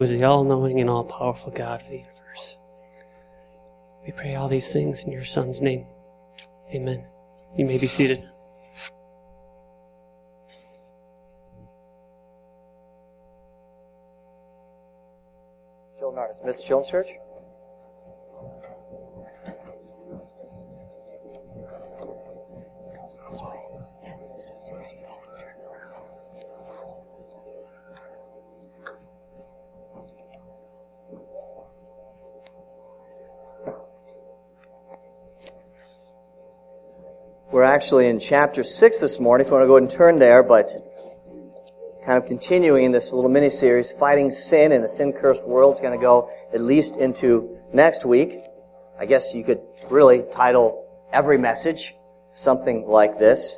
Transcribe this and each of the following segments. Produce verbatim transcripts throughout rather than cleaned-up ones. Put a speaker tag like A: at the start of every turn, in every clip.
A: who is the all-knowing and all-powerful God of the universe. We pray all these things in your Son's name. Amen. You may be seated.
B: Children are dismissed. Children's Church. We're actually in chapter six this morning, if you want to go ahead and turn there, but kind of continuing in this little mini-series, Fighting Sin in a Sin-Cursed World. It's going to go at least into next week. I guess you could really title every message something like this.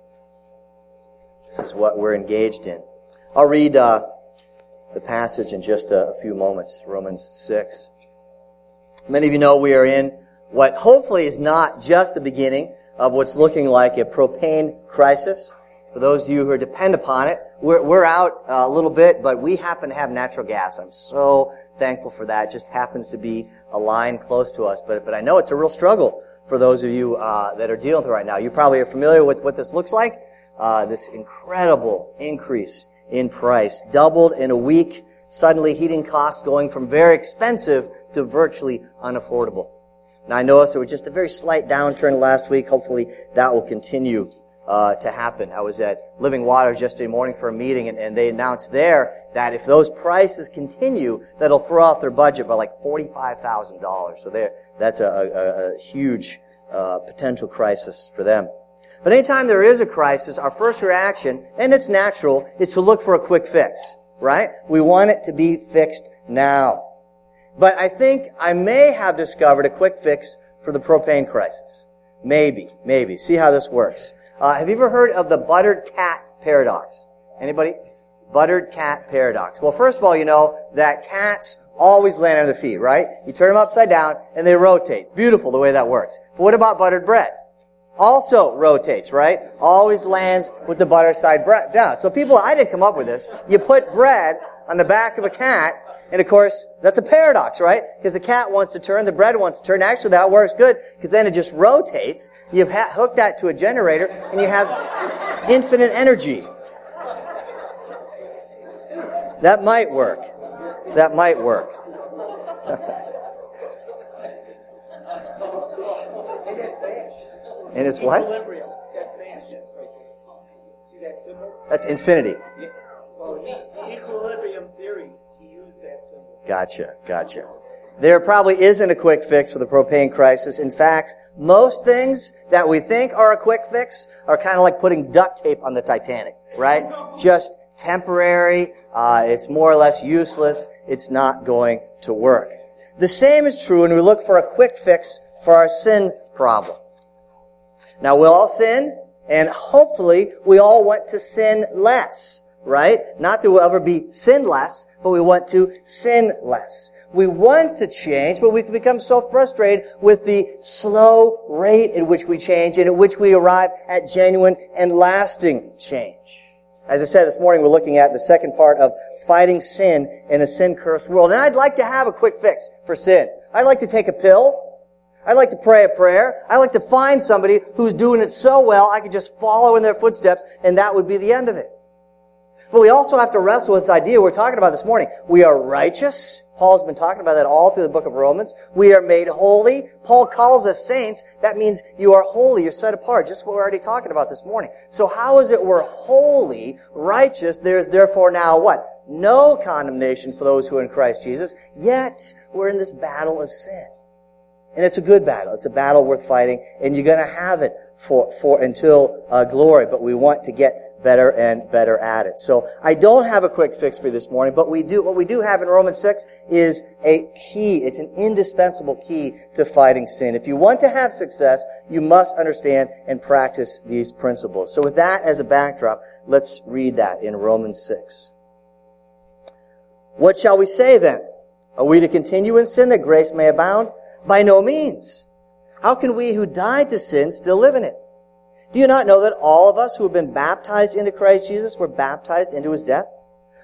B: This is what we're engaged in. I'll read uh, the passage in just a, a few moments, Romans six. Many of you know we are in what hopefully is not just the beginning of what's looking like a propane crisis. For those of you who depend upon it, we're, we're out a little bit, but we happen to have natural gas. I'm so thankful for that. It just happens to be a line close to us. But, but I know it's a real struggle for those of you uh, that are dealing with it right now. You probably are familiar with what this looks like. Uh, this incredible increase in price. Doubled in a week. Suddenly heating costs going from very expensive to virtually unaffordable. Now, I noticed there was just a very slight downturn last week. Hopefully that will continue uh, to happen. I was at Living Waters yesterday morning for a meeting, and, and they announced there that if those prices continue, that'll throw off their budget by like forty-five thousand dollars. So there, that's a, a, a huge uh, potential crisis for them. But anytime there is a crisis, our first reaction, and it's natural, is to look for a quick fix, right? We want it to be fixed now. But I think I may have discovered a quick fix for the propane crisis. Maybe, maybe. See how this works. Uh, have you ever heard of the buttered cat paradox? Anybody? Buttered cat paradox. Well, first of all, you know that cats always land on their feet, right? You turn them upside down and they rotate. Beautiful the way that works. But what about buttered bread? Also rotates, right? Always lands with the butter side down. So people, I didn't come up with this. You put bread on the back of a cat, and of course, that's a paradox, right? Because the cat wants to turn, the bread wants to turn. Actually, that works good, because then it just rotates. You ha- hook that to a generator, and you have infinite energy. That might work. That might work. And it's what?
C: Equilibrium. That's Nash. See that symbol?
B: That's infinity.
C: Yeah. Well, the equilibrium theory. That symbol.
B: Gotcha, gotcha. There probably isn't a quick fix for the propane crisis. In fact, most things that we think are a quick fix are kind of like putting duct tape on the Titanic, right? Just temporary. Uh, it's more or less useless. It's not going to work. The same is true when we look for a quick fix for our sin problem. Now, we'll all sin, and hopefully we all want to sin less. Right? Not that we'll ever be sinless, but we want to sin less. We want to change, but we can become so frustrated with the slow rate at which we change and at which we arrive at genuine and lasting change. As I said this morning, we're looking at the second part of fighting sin in a sin-cursed world. And I'd like to have a quick fix for sin. I'd like to take a pill. I'd like to pray a prayer. I'd like to find somebody who's doing it so well I could just follow in their footsteps, and that would be the end of it. But we also have to wrestle with this idea we're talking about this morning. We are righteous. Paul's been talking about that all through the book of Romans. We are made holy. Paul calls us saints. That means you are holy. You're set apart. Just what we're already talking about this morning. So how is it we're holy, righteous? There's therefore now what? No condemnation for those who are in Christ Jesus. Yet we're in this battle of sin. And it's a good battle. It's a battle worth fighting. And you're going to have it for, for until uh, glory. But we want to get better and better at it. So I don't have a quick fix for you this morning, but we do, what we do have in Romans six is a key. It's an indispensable key to fighting sin. If you want to have success, you must understand and practice these principles. So with that as a backdrop, let's read that in Romans six. What shall we say then? Are we to continue in sin that grace may abound? By no means. How can we who died to sin still live in it? Do you not know that all of us who have been baptized into Christ Jesus were baptized into His death?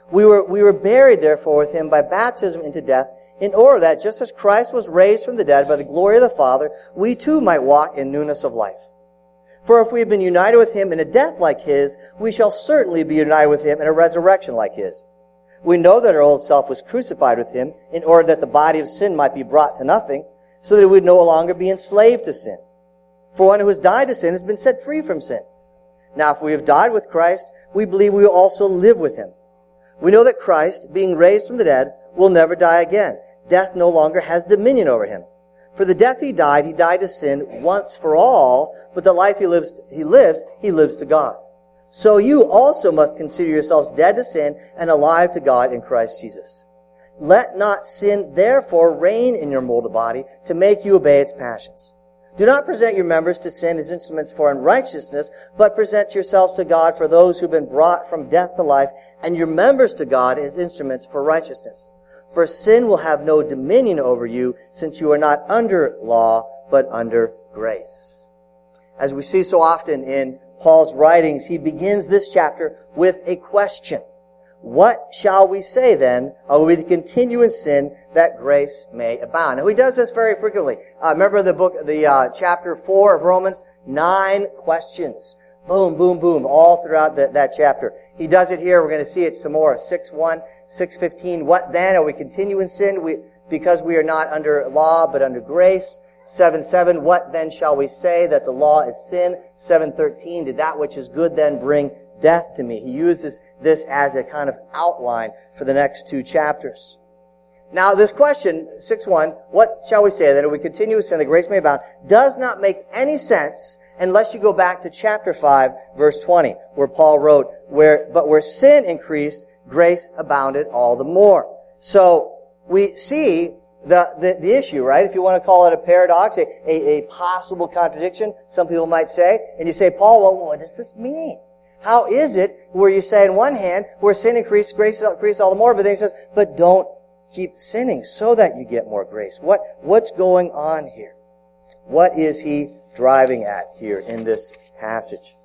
B: We were, we were buried, therefore, with him by baptism into death, in order that, just as Christ was raised from the dead by the glory of the Father, we too might walk in newness of life. For if we have been united with him in a death like his, we shall certainly be united with him in a resurrection like his. We know that our old self was crucified with him in order that the body of sin might be brought to nothing, so that we would no longer be enslaved to sin. For one who has died to sin has been set free from sin. Now if we have died with Christ, we believe we will also live with him. We know that Christ, being raised from the dead, will never die again. Death no longer has dominion over him. For the death he died, he died to sin once for all, but the life he lives, he lives, he lives to God. So you also must consider yourselves dead to sin and alive to God in Christ Jesus. Let not sin therefore reign in your mortal body to make you obey its passions. Do not present your members to sin as instruments for unrighteousness, but present yourselves to God for those who have been brought from death to life, and your members to God as instruments for righteousness. For sin will have no dominion over you, since you are not under law, but under grace. As we see so often in Paul's writings, he begins this chapter with a question. What shall we say then? Are we to continue in sin that grace may abound? Now he does this very frequently. Uh, remember the book, the uh, chapter four of Romans? Nine questions. Boom, boom, boom, all throughout the, that chapter. He does it here. We're going to see it some more. six one, six fifteen. What then? Are we continue in sin we, because we are not under law but under grace? seven seven. What then shall we say? That the law is sin? seven thirteen. Did that which is good then bring death to me? He uses this as a kind of outline for the next two chapters. Now this question, six one, what shall we say then? If we continue in sin, that grace may abound, does not make any sense unless you go back to chapter five, verse twenty, where Paul wrote, "Where but where sin increased, grace abounded all the more." So we see the, the, the issue, right? If you want to call it a paradox, a, a, a possible contradiction, some people might say, and you say, Paul, well, what does this mean? How is it where you say, on one hand, where sin increased, grace increased all the more, but then he says, but don't keep sinning so that you get more grace. What, what's going on here? What is he driving at here in this passage?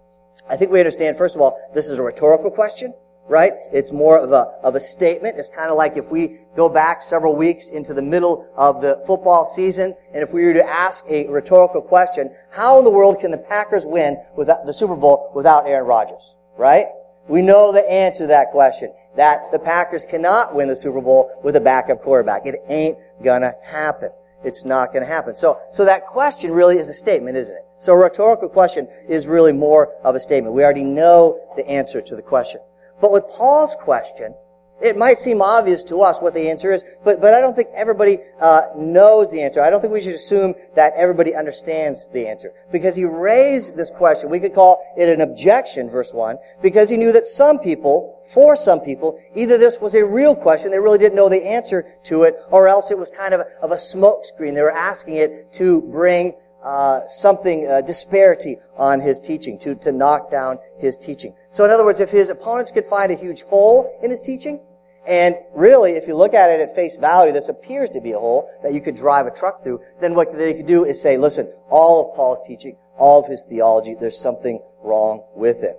B: I think we understand, first of all, this is a rhetorical question, right? It's more of a, of a statement. It's kind of like if we go back several weeks into the middle of the football season, and if we were to ask a rhetorical question, how in the world can the Packers win without the Super Bowl without Aaron Rodgers, right? We know the answer to that question, that the Packers cannot win the Super Bowl with a backup quarterback. It ain't gonna happen. It's not gonna happen. So, so that question really is a statement, isn't it? So a rhetorical question is really more of a statement. We already know the answer to the question. But with Paul's question, it might seem obvious to us what the answer is, but, but I don't think everybody uh, knows the answer. I don't think we should assume that everybody understands the answer. Because he raised this question, we could call it an objection, verse one, because he knew that some people, for some people, either this was a real question, they really didn't know the answer to it, or else it was kind of a, of a smoke screen. They were asking it to bring Uh, something, uh, disparity on his teaching, to, to knock down his teaching. So in other words, if his opponents could find a huge hole in his teaching, and really, if you look at it at face value, this appears to be a hole that you could drive a truck through, then what they could do is say, listen, all of Paul's teaching, all of his theology, there's something wrong with it.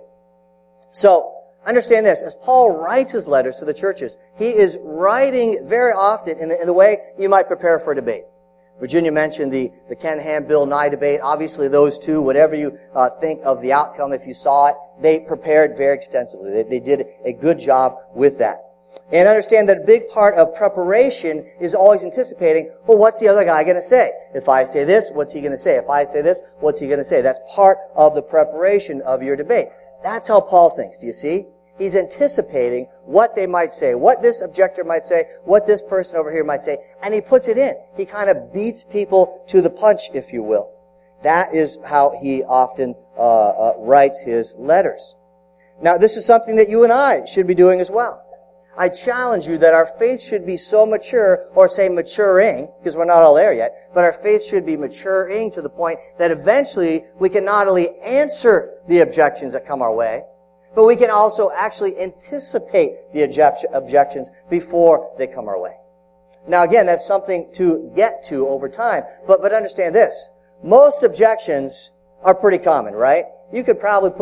B: So, understand this, as Paul writes his letters to the churches, he is writing very often in the, in the way you might prepare for a debate. Virginia mentioned the, the Ken Ham, Bill Nye debate. Obviously those two, whatever you uh, think of the outcome, if you saw it, they prepared very extensively. They, they did a good job with that. And understand that a big part of preparation is always anticipating, well, what's the other guy going to say? If I say this, what's he going to say? If I say this, what's he going to say? That's part of the preparation of your debate. That's how Paul thinks. Do you see? He's anticipating what they might say, what this objector might say, what this person over here might say, and he puts it in. He kind of beats people to the punch, if you will. That is how he often uh, uh writes his letters. Now, this is something that you and I should be doing as well. I challenge you that our faith should be so mature, or say maturing, because we're not all there yet, but our faith should be maturing to the point that eventually we can not only answer the objections that come our way, but we can also actually anticipate the objections before they come our way. Now again, that's something to get to over time. But, but understand this. Most objections are pretty common, right? You could probably put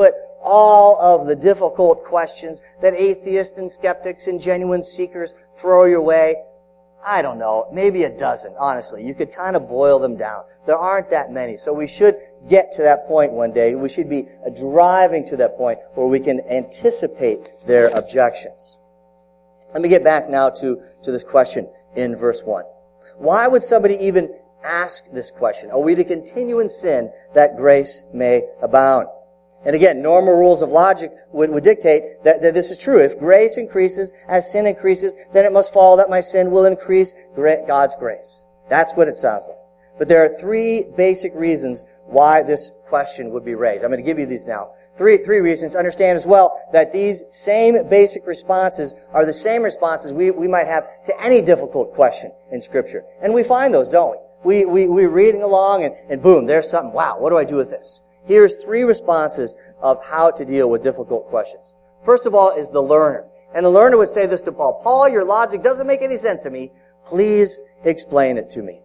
B: all of the difficult questions that atheists and skeptics and genuine seekers throw your way? I don't know, maybe a dozen, honestly. You could kind of boil them down. There aren't that many. So we should get to that point one day. We should be driving to that point where we can anticipate their objections. Let me get back now to, to this question in verse one. Why would somebody even ask this question? Are we to continue in sin that grace may abound? And again, normal rules of logic would, would dictate that, that this is true. If grace increases as sin increases, then it must follow that my sin will increase God's grace. That's what it sounds like. But there are three basic reasons why this question would be raised. I'm going to give you these now. Three, three reasons. Understand as well that these same basic responses are the same responses we, we might have to any difficult question in Scripture. And we find those, don't we? We, we, we're reading along and, and boom, there's something. Wow, what do I do with this? Here's three responses of how to deal with difficult questions. First of all is the learner. And the learner would say this to Paul. Paul, your logic doesn't make any sense to me. Please explain it to me.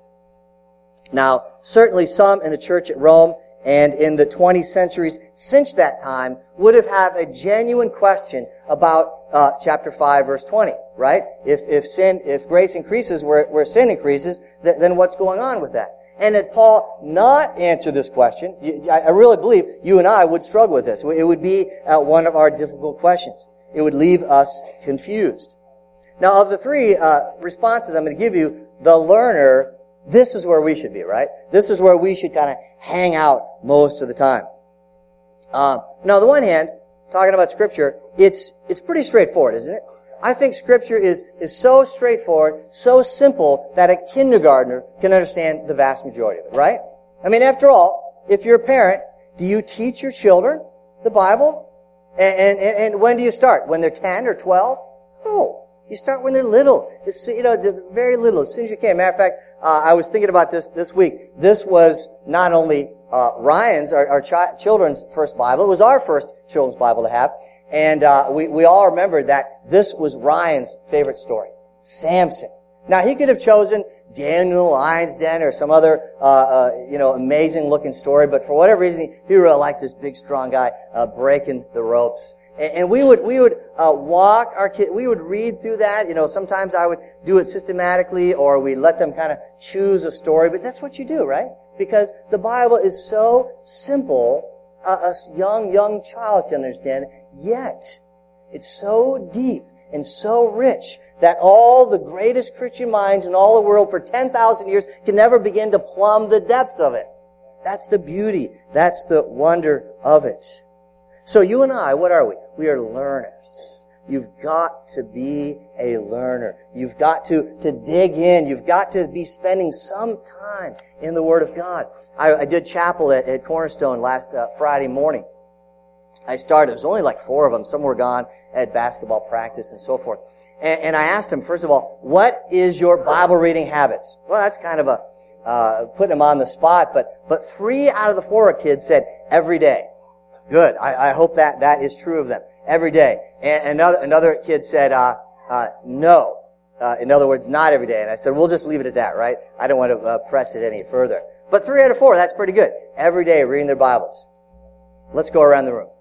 B: Now, certainly some in the church at Rome and in the twenty centuries since that time would have had a genuine question about uh, chapter five, verse twenty, right? If if sin, if grace increases where, where sin increases, th- then what's going on with that? And had Paul not answered this question, I really believe you and I would struggle with this. It would be uh, one of our difficult questions. It would leave us confused. Now, of the three uh, responses I'm going to give you, the learner, this is where we should be, right? This is where we should kind of hang out most of the time. Um, now, on the one hand, talking about Scripture, it's it's pretty straightforward, isn't it? I think Scripture is, is so straightforward, so simple, that a kindergartner can understand the vast majority of it, right? I mean, after all, if you're a parent, do you teach your children the Bible? And, and, and when do you start? When they're ten or twelve? No. You start when they're little. It's, you know, very little, as soon as you can. Matter of fact, uh, I was thinking about this this week. This was not only uh, Ryan's, our, our chi- children's first Bible, it was our first children's Bible to have. And uh, we, we all remember that this was Ryan's favorite story, Samson. Now, he could have chosen Daniel in the Lion's Den or some other, uh, uh, you know, amazing-looking story, but for whatever reason, he, he really liked this big, strong guy uh, breaking the ropes. And, and we would we would uh, walk our kid. We would read through that. You know, sometimes I would do it systematically, or we'd let them kind of choose a story. But that's what you do, right? Because the Bible is so simple, uh, a young young child can understand it. Yet, it's so deep and so rich that all the greatest Christian minds in all the world for ten thousand years can never begin to plumb the depths of it. That's the beauty. That's the wonder of it. So you and I, what are we? We are learners. You've got to be a learner. You've got to, to dig in. You've got to be spending some time in the Word of God. I, I did chapel at, at Cornerstone last uh, Friday morning. I started. There was only like four of them. Some were gone at basketball practice and so forth. And, and I asked them, first of all, what is your Bible reading habits? Well, that's kind of a uh putting them on the spot, but but three out of the four kids said every day. Good. I, I hope that that is true of them. Every day. And another another kid said, uh, uh no. Uh, in other words, not every day. And I said, we'll just leave it at that, right? I don't want to uh, press it any further. But three out of four, that's pretty good. Every day reading their Bibles. Let's go around the room.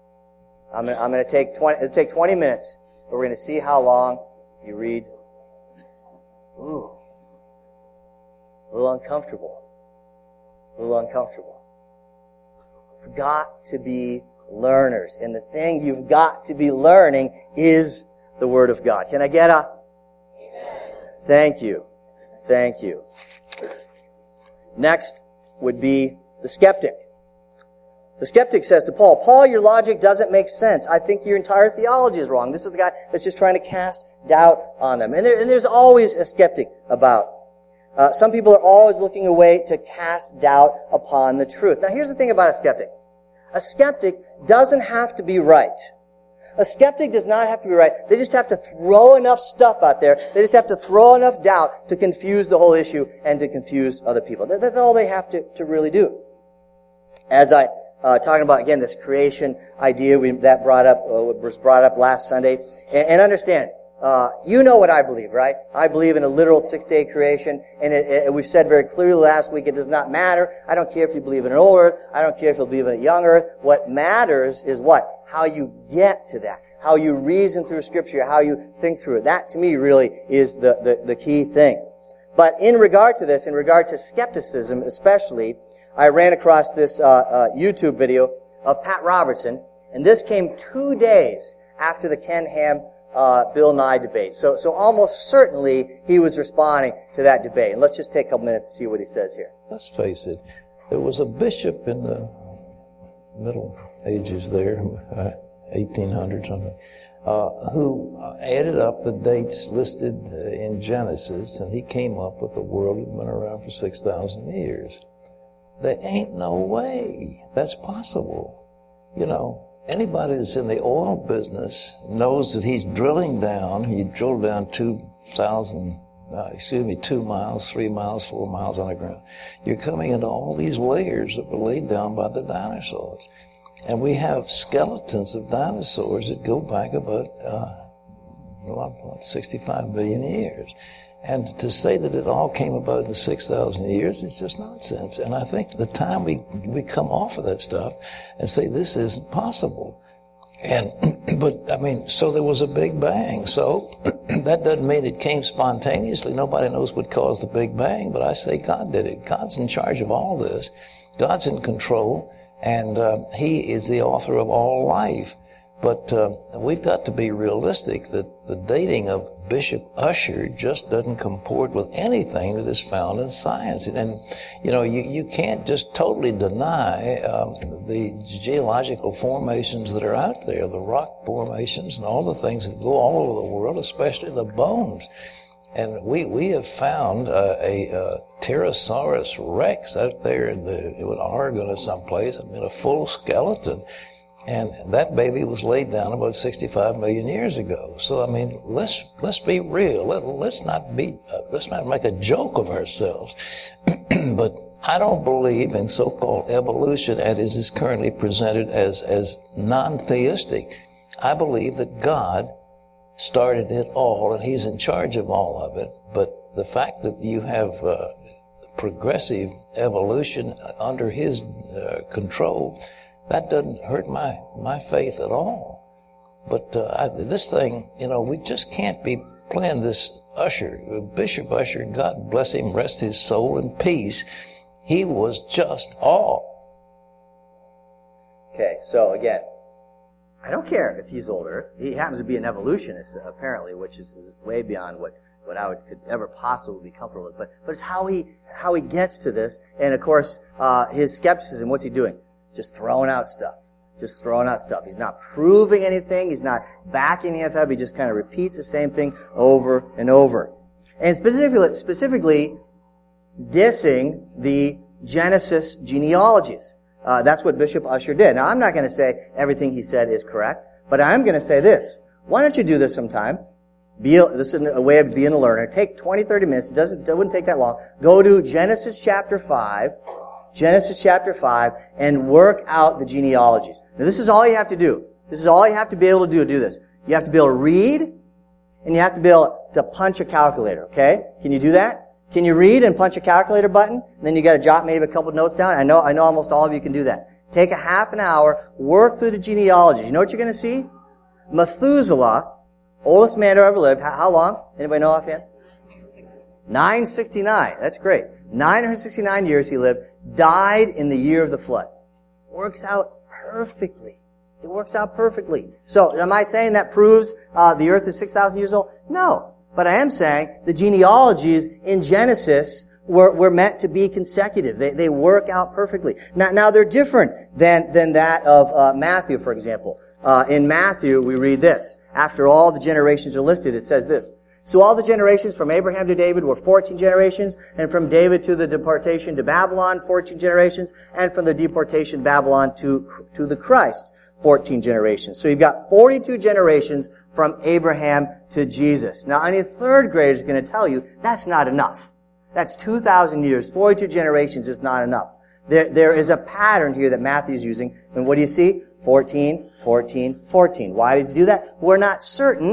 B: I'm gonna, I'm gonna take twenty, it'll take twenty minutes, but we're gonna see how long you read. Ooh. A little uncomfortable. A little uncomfortable. You've got to be learners. And the thing you've got to be learning is the Word of God. Can I get a? Amen. Thank you. Thank you. Next would be the skeptic. The skeptic says to Paul, Paul, your logic doesn't make sense. I think your entire theology is wrong. This is the guy that's just trying to cast doubt on them. And, there, and there's always a skeptic about. Uh, some people are always looking a way to cast doubt upon the truth. Now, here's the thing about a skeptic. A skeptic doesn't have to be right. A skeptic does not have to be right. They just have to throw enough stuff out there. They just have to throw enough doubt to confuse the whole issue and to confuse other people. That, that's all they have to, to really do. As I Uh, talking about, again, this creation idea we, that brought up, uh, was brought up last Sunday. And, and understand, Uh, you know what I believe, right? I believe in a literal six-day creation, and it, it, we've said very clearly last week, it does not matter. I don't care if you believe in an old earth. I don't care if you believe in a young earth. What matters is what? How you get to that. How you reason through Scripture, how you think through it. That, to me, really is the, the, the key thing. But in regard to this, in regard to skepticism especially, I ran across this uh, uh, YouTube video of Pat Robertson, and this came two days after the Ken Ham Uh, Bill Nye debate. So, so almost certainly he was responding to that debate. And let's just take a couple minutes to see what he says here.
D: Let's face it, there was a bishop in the Middle Ages there, uh, eighteen hundred something, uh, who added up the dates listed uh, in Genesis, and he came up with a world that been around for six thousand years. There ain't no way that's possible. You know, anybody that's in the oil business knows that he's drilling down. He drilled down two thousand, uh, excuse me, two miles, three miles, four miles underground. You're coming into all these layers that were laid down by the dinosaurs. And we have skeletons of dinosaurs that go back about, uh, about sixty-five million years. And to say that it all came about in six thousand years is just nonsense. And I think the time we we come off of that stuff and say this isn't possible. And, but, I mean, so there was a Big Bang. So that doesn't mean it came spontaneously. Nobody knows what caused the Big Bang, but I say God did it. God's in charge of all this. God's in control, and uh, He is the author of all life. But uh, we've got to be realistic that the dating of Bishop Ussher just doesn't comport with anything that is found in science. And, and you know, you, you can't just totally deny um, the geological formations that are out there, the rock formations and all the things that go all over the world, especially the bones. And we, we have found uh, a uh, Pterosaurus rex out there in, the, in Oregon or someplace, I mean, a full skeleton. And that baby was laid down about sixty-five million years ago. So, I mean, let's, let's be real. Let, let's not be, uh, let's not make a joke of ourselves. But I don't believe in so-called evolution as it is currently presented as, as non-theistic. I believe that God started it all and He's in charge of all of it. But the fact that you have, uh, progressive evolution under His, uh, control, that doesn't hurt my, my faith at all. But uh, I, this thing, you know, we just can't be playing this Ussher. Bishop Ussher, God bless him, rest his soul in peace. He was just all.
B: Okay, so again, I don't care if he's older. He happens to be an evolutionist, apparently, which is, is way beyond what, what I would, could ever possibly be comfortable with. But, but it's how he, how he gets to this. And of course, uh, his skepticism, what's he doing? Just throwing out stuff. Just throwing out stuff. He's not proving anything. He's not backing anything up. He just kind of repeats the same thing over and over. And specifically, specifically dissing the Genesis genealogies. Uh, that's what Bishop Ussher did. Now, I'm not going to say everything he said is correct, but I'm going to say this. Why don't you do this sometime? Be a, this is a way of being a learner. Take twenty, thirty minutes. It doesn't, it wouldn't take that long. Go to Genesis chapter five. Genesis chapter five, and work out the genealogies. Now, this is all you have to do. This is all you have to be able to do, do this. You have to be able to read, and you have to be able to punch a calculator, okay? Can you do that? Can you read and punch a calculator button? And then you gotta jot maybe a couple notes down. I know, I know almost all of you can do that. Take a half an hour, work through the genealogies. You know what you're gonna see? Methuselah, oldest man who ever lived, how, how long? Anybody know offhand? nine sixty-nine. That's great. nine hundred sixty-nine years he lived. Died in the year of the flood. Works out perfectly. It works out perfectly. So, am I saying that proves uh, the earth is six thousand years old? No. But I am saying the genealogies in Genesis were, were meant to be consecutive. They, they work out perfectly. Now, now they're different than, than that of uh, Matthew, for example. Uh, in Matthew, we read this. After all the generations are listed, it says this. So all the generations from Abraham to David were fourteen generations, and from David to the deportation to Babylon, fourteen generations, and from the deportation to Babylon to, to the Christ, fourteen generations. So you've got forty-two generations from Abraham to Jesus. Now, any third grader is going to tell you that's not enough. That's two thousand years. forty-two generations is not enough. There, there is a pattern here that Matthew's using, and what do you see? fourteen, fourteen, fourteen. Why does he do that? We're not certain.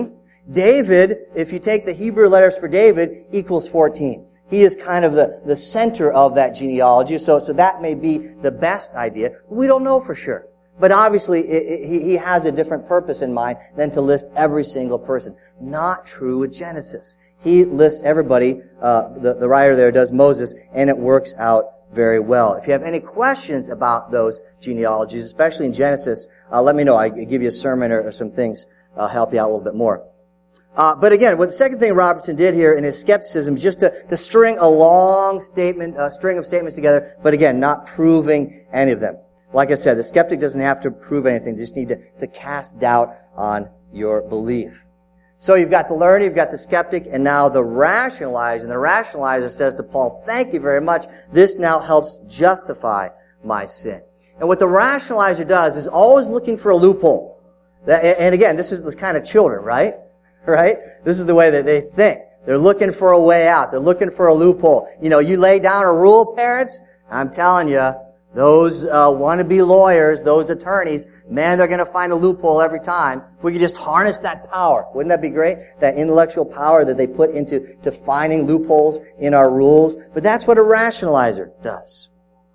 B: David, if you take the Hebrew letters for David, equals fourteen. He is kind of the, the center of that genealogy, so, so that may be the best idea. We don't know for sure. But obviously, it, it, he, he has a different purpose in mind than to list every single person. Not true with Genesis. He lists everybody, uh, the, the writer there does Moses, and it works out very well. If you have any questions about those genealogies, especially in Genesis, uh, let me know. I give you a sermon or, or some things. I'll help you out a little bit more. Uh, but again, what the second thing Robertson did here in his skepticism is just to, to string a long statement, a string of statements together, but again, not proving any of them. Like I said, the skeptic doesn't have to prove anything. They just need to, to cast doubt on your belief. So you've got the learner, you've got the skeptic, and now the rationalizer. And the rationalizer says to Paul, thank you very much. This now helps justify my sin. And what the rationalizer does is always looking for a loophole. And again, this is this kind of children, right? Right? This is the way that they think. They're looking for a way out. They're looking for a loophole. You know, you lay down a rule, parents, I'm telling you, those uh, wannabe lawyers, those attorneys, man, they're going to find a loophole every time. If we could just harness that power, wouldn't that be great? That intellectual power that they put into to finding loopholes in our rules. But that's what a rationalizer does.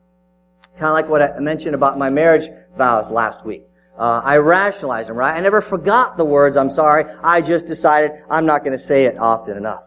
B: Kind of like what I mentioned about my marriage vows last week. Uh, I rationalize them, right? I never forgot the words, I'm sorry. I just decided I'm not going to say it often enough.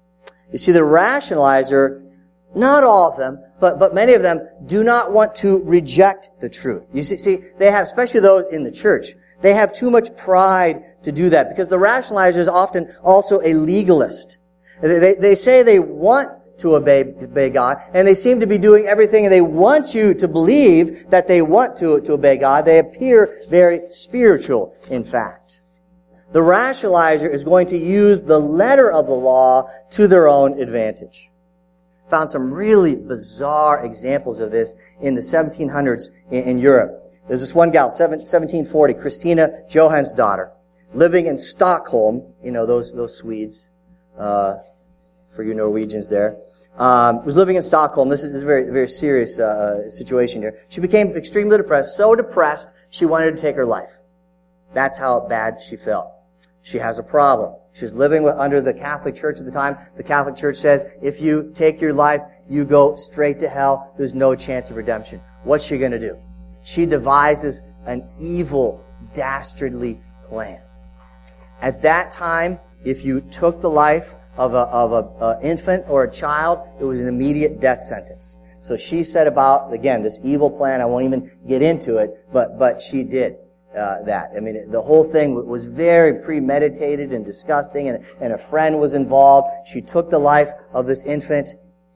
B: You see, the rationalizer, not all of them, but, but many of them do not want to reject the truth. You see, see, they have, especially those in the church, they have too much pride to do that because the rationalizer is often also a legalist. They, they, they say they want to obey, obey God, and they seem to be doing everything, and they want you to believe that they want to, to obey God. They appear very spiritual, in fact. The rationalizer is going to use the letter of the law to their own advantage. Found some really bizarre examples of this in the seventeen hundreds in, in Europe. There's this one gal, seventeen forty, Christina Johansdotter, living in Stockholm. You know, those, those Swedes, uh, for you Norwegians there. Um, was living in Stockholm. This is, this is a very, very serious, uh, situation here. She became extremely depressed, so depressed, she wanted to take her life. That's how bad she felt. She has a problem. She's living with, under the Catholic Church at the time. The Catholic Church says, if you take your life, you go straight to hell. There's no chance of redemption. What's she gonna do? She devises an evil, dastardly plan. At that time, if you took the life of a, of a, a infant or a child, it was an immediate death sentence. So she set about, again, this evil plan. I won't even get into it, but, but she did. Uh, that. I mean, the whole thing was very premeditated and disgusting, and, and a friend was involved. She took the life of this infant,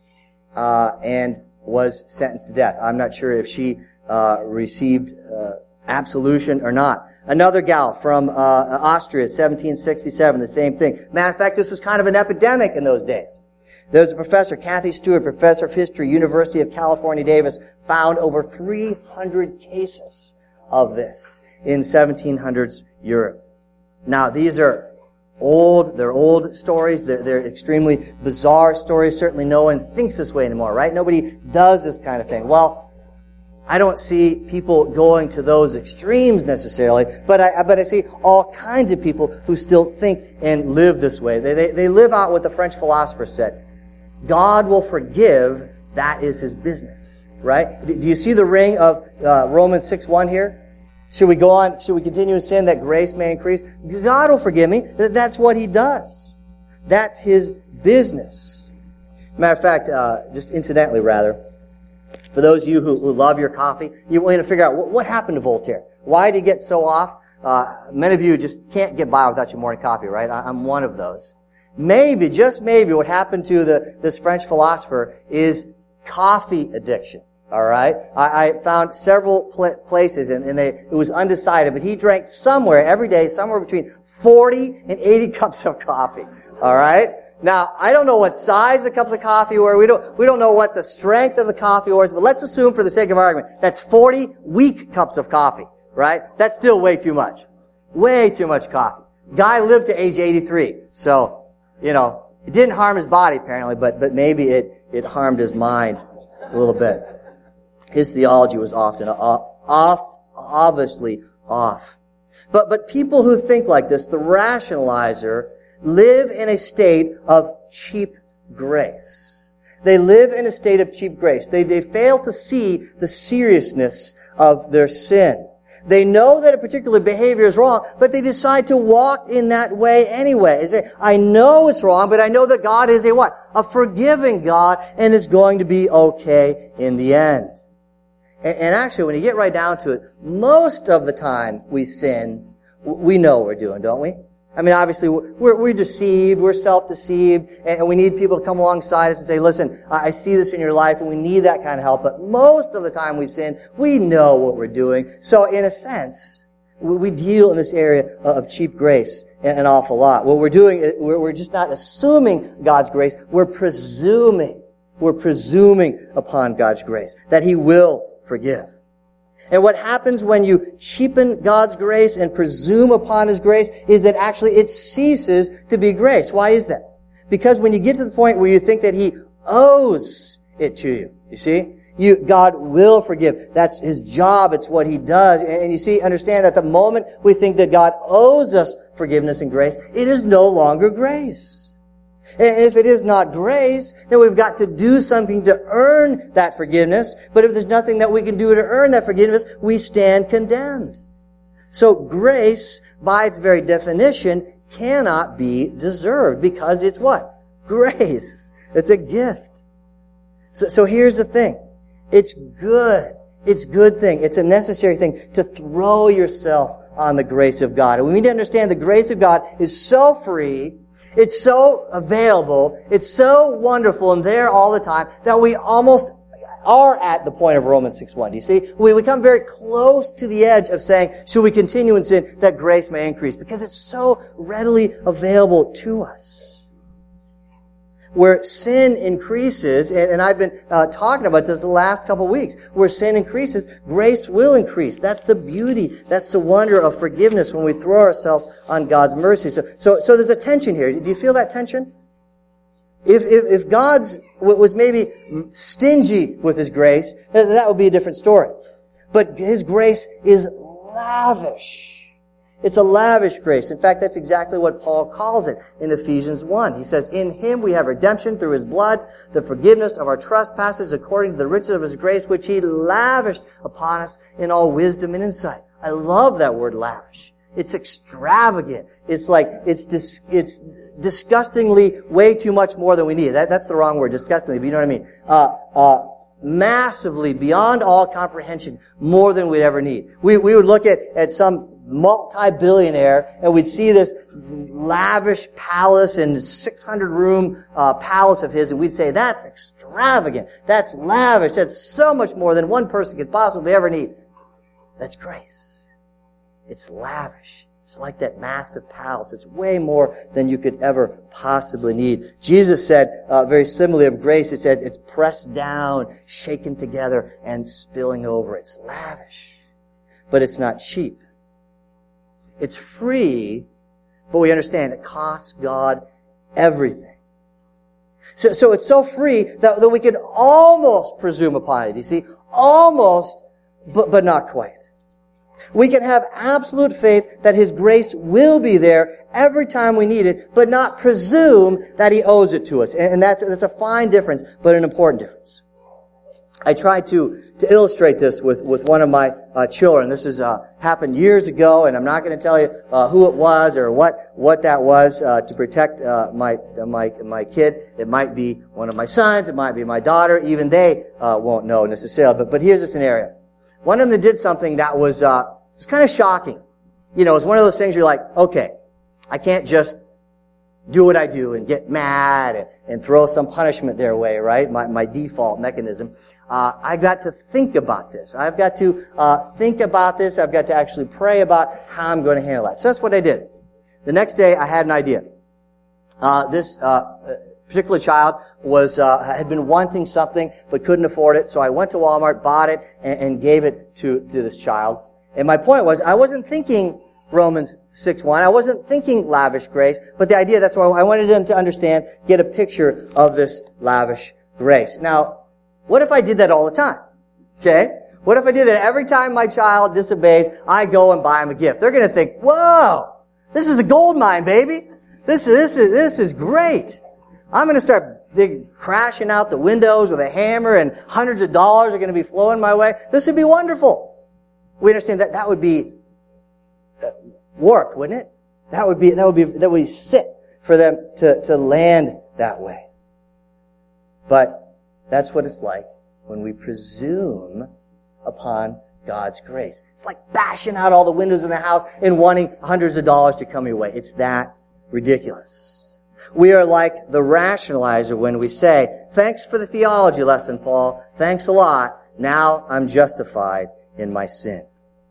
B: uh, and was sentenced to death. I'm not sure if she, uh, received, uh, absolution or not. Another gal from, uh, Austria, seventeen sixty-seven, the same thing. Matter of fact, this was kind of an epidemic in those days. There was a professor, Kathy Stewart, professor of history, University of California, Davis, found over three hundred cases of this in seventeen hundreds Europe. Now, these are old, they're old stories, they're, they're extremely bizarre stories. Certainly no one thinks this way anymore, right? Nobody does this kind of thing. Well, I don't see people going to those extremes necessarily, but I, but I see all kinds of people who still think and live this way. They, they, they live out what the French philosopher said. God will forgive, that is His business, right? Do you see the ring of uh, Romans six one here? Should we go on, should we continue in sin that grace may increase? God will forgive me. That's what He does. That's His business. Matter of fact, uh, just incidentally rather, for those of you who, who love your coffee, you want to figure out what, what happened to Voltaire. Why did he get so off? Uh, many of you just can't get by without your morning coffee, right? I, I'm one of those. Maybe, just maybe, what happened to the, this French philosopher is coffee addiction. All right, I, I found several pl- places, and, and they, it was undecided. But he drank somewhere every day, somewhere between forty and eighty cups of coffee. All right. Now, I don't know what size the cups of coffee were. We don't we don't know what the strength of the coffee was. But let's assume, for the sake of argument, that's forty weak cups of coffee. Right? That's still way too much. Way too much coffee. Guy lived to age eighty-three, so you know it didn't harm his body apparently, but but maybe it it harmed his mind a little bit. His theology was often off, obviously off. But, but people who think like this, the rationalizer, live in a state of cheap grace. They live in a state of cheap grace. They, they fail to see the seriousness of their sin. They know that a particular behavior is wrong, but they decide to walk in that way anyway. They say, I know it's wrong, but I know that God is a what? A forgiving God, and it's going to be okay in the end. And, and actually, when you get right down to it, most of the time we sin, we know what we're doing, don't we? I mean, obviously, we're, we're deceived, we're self-deceived, and we need people to come alongside us and say, listen, I see this in your life, and we need that kind of help. But most of the time we sin, we know what we're doing. So, in a sense, we deal in this area of cheap grace an awful lot. What we're doing, we're just not assuming God's grace, we're presuming. We're presuming upon God's grace, that He will forgive. And what happens when you cheapen God's grace and presume upon His grace is that actually it ceases to be grace. Why is that? Because when you get to the point where you think that He owes it to you, you see, you, God will forgive. That's His job. It's what He does. And you see, understand that the moment we think that God owes us forgiveness and grace, it is no longer grace. And if it is not grace, then we've got to do something to earn that forgiveness. But if there's nothing that we can do to earn that forgiveness, we stand condemned. So grace, by its very definition, cannot be deserved because it's what? Grace. It's a gift. So, so here's the thing. It's good. It's a good thing. It's a necessary thing to throw yourself on the grace of God. And we need to understand the grace of God is so free, it's so available, it's so wonderful and there all the time that we almost are at the point of Romans six one. Do you see? We, we come very close to the edge of saying, should we continue in sin that grace may increase? Because it's so readily available to us. Where sin increases, and, and I've been uh, talking about this the last couple of weeks, where sin increases, grace will increase. That's the beauty, that's the wonder of forgiveness when we throw ourselves on God's mercy. So, so, so there's a tension here. Do you feel that tension? If, if, if God's was maybe stingy with His grace, that would be a different story. But His grace is lavish. It's a lavish grace. In fact, that's exactly what Paul calls it in Ephesians one. He says, in Him we have redemption through His blood, the forgiveness of our trespasses according to the riches of His grace, which He lavished upon us in all wisdom and insight. I love that word lavish. It's extravagant. It's like, it's dis, it's disgustingly way too much more than we need. That, that's the wrong word, disgustingly, but you know what I mean. Uh, uh, massively, beyond all comprehension, more than we'd ever need. We, we would look at, at some multi-billionaire, and we'd see this lavish palace and six hundred room uh, palace of his, and we'd say, that's extravagant, that's lavish, that's so much more than one person could possibly ever need. That's grace. It's lavish. It's like that massive palace. It's way more than you could ever possibly need. Jesus said, uh, very similarly of grace, He says, it's pressed down, shaken together, and spilling over. It's lavish. But it's not cheap. It's free, but we understand it costs God everything. So, so it's so free that, that we can almost presume upon it. You see? Almost, but, but not quite. We can have absolute faith that His grace will be there every time we need it, but not presume that He owes it to us. And, and that's, that's a fine difference, but an important difference. I tried to, to illustrate this with, with one of my uh, children. This has uh, happened years ago, and I'm not going to tell you uh, who it was or what, what that was uh, to protect uh, my, my, my kid. It might be one of my sons. It might be my daughter. Even they uh, won't know necessarily. But, but here's the scenario. One of them did something that was, uh, was kind of shocking. You know, it's one of those things you're like, okay, I can't just do what I do and get mad and, and throw some punishment their way, right? My, my default mechanism. Uh, I've got to think about this. I've got to uh, think about this. I've got to actually pray about how I'm going to handle that. So that's what I did. The next day, I had an idea. Uh, this uh, particular child was uh, had been wanting something but couldn't afford it, so I went to Walmart, bought it, and, and gave it to, to this child. And my point was, I wasn't thinking Romans six one. I wasn't thinking lavish grace, but the idea, that's why I wanted them to understand, get a picture of this lavish grace. Now, what if I did that all the time? Okay? What if I did that every time my child disobeys, I go and buy him a gift? They're going to think, whoa, this is a gold mine, baby. This is, this is, this is great. I'm going to start dig, crashing out the windows with a hammer and hundreds of dollars are going to be flowing my way. This would be wonderful. We understand that that would be warped, wouldn't it? That would be, that would be, that would be sick for them to, to land that way. But that's what it's like when we presume upon God's grace. It's like bashing out all the windows in the house and wanting hundreds of dollars to come your way. It's that ridiculous. We are like the rationalizer when we say, thanks for the theology lesson, Paul. Thanks a lot. Now I'm justified in my sin.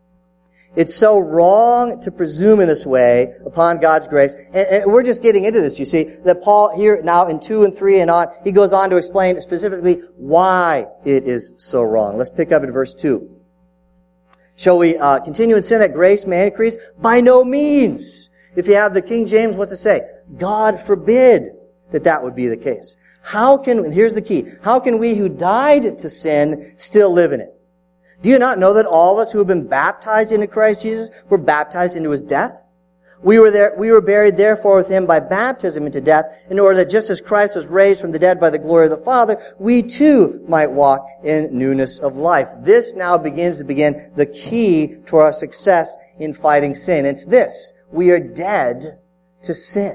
B: It's so wrong to presume in this way upon God's grace. And, and we're just getting into this, you see, that Paul here now in two and three and on, he goes on to explain specifically why it is so wrong. Let's pick up at verse two. Shall we uh, continue in sin that grace may increase? By no means. If you have the King James, what to say? God forbid that that would be the case. How can, and here's the key, how can we who died to sin still live in it? Do you not know that all of us who have been baptized into Christ Jesus were baptized into His death? We were there, we were buried therefore with Him by baptism into death, in order that just as Christ was raised from the dead by the glory of the Father, we too might walk in newness of life. This now begins to begin the key to our success in fighting sin. It's this. We are dead to sin.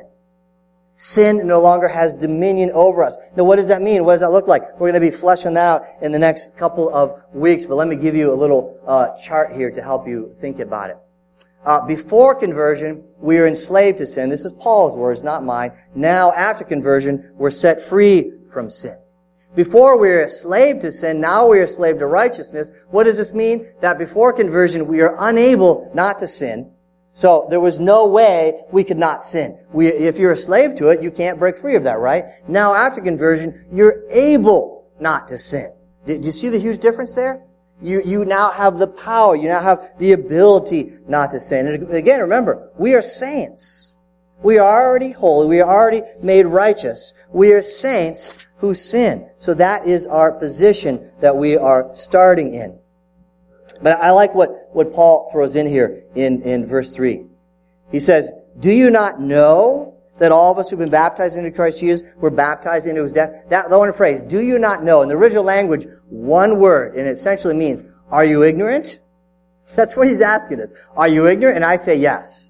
B: Sin no longer has dominion over us. Now, what does that mean? What does that look like? We're going to be fleshing that out in the next couple of weeks, but let me give you a little uh chart here to help you think about it. Uh Before conversion, we are enslaved to sin. This is Paul's words, not mine. Now, after conversion, we're set free from sin. Before we were a slave to sin, now we are a slave to righteousness. What does this mean? That before conversion, we are unable not to sin. So there was no way we could not sin. We, if you're a slave to it, you can't break free of that, right? Now after conversion, you're able not to sin. Do, do you see the huge difference there? You, you now have the power. You now have the ability not to sin. And again, remember, we are saints. We are already holy. We are already made righteous. We are saints who sin. So that is our position that we are starting in. But I like what, what Paul throws in here in, in verse three. He says, do you not know that all of us who've been baptized into Christ Jesus were baptized into His death? That, the one phrase, do you not know? In the original language, one word, and it essentially means, are you ignorant? That's what he's asking us. Are you ignorant? And I say yes.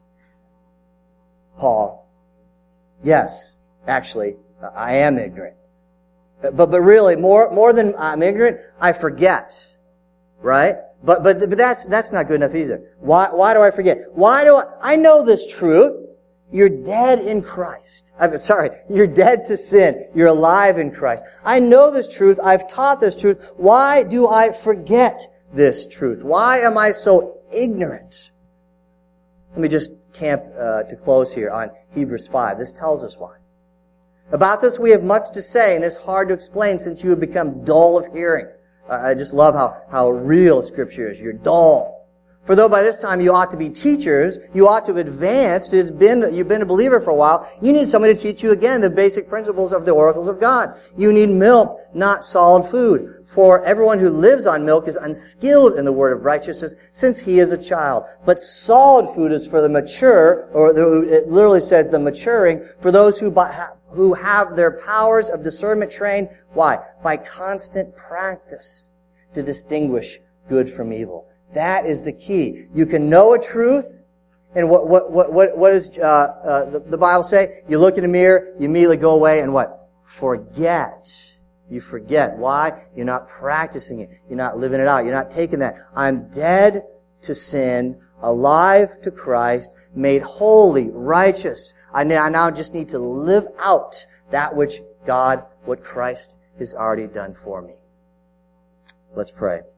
B: Paul, yes, actually, I am ignorant. But, but really, more, more than I'm ignorant, I forget. Right? But, but, but that's, that's not good enough either. Why, why do I forget? Why do I, I know this truth. You're dead in Christ. I'm sorry. You're dead to sin. You're alive in Christ. I know this truth. I've taught this truth. Why do I forget this truth? Why am I so ignorant? Let me just camp, uh, to close here on Hebrews five. This tells us why. About this we have much to say, and it's hard to explain since you have become dull of hearing. I just love how, how real Scripture is. You're dull. For though by this time you ought to be teachers, you ought to have advanced, it's been, you've been a believer for a while, you need somebody to teach you again the basic principles of the oracles of God. You need milk, not solid food. For everyone who lives on milk is unskilled in the word of righteousness, since he is a child. But solid food is for the mature, or the, it literally says the maturing, for those who by, who have their powers of discernment trained. Why? By constant practice to distinguish good from evil. That is the key. You can know a truth, and what what what what, what does uh, uh, the, the Bible say? You look in the mirror, you immediately go away, and what? Forget. You forget. Why? You're not practicing it. You're not living it out. You're not taking that. I'm dead to sin, alive to Christ, made holy, righteous. I now just need to live out that which God, what Christ has already done for me. Let's pray.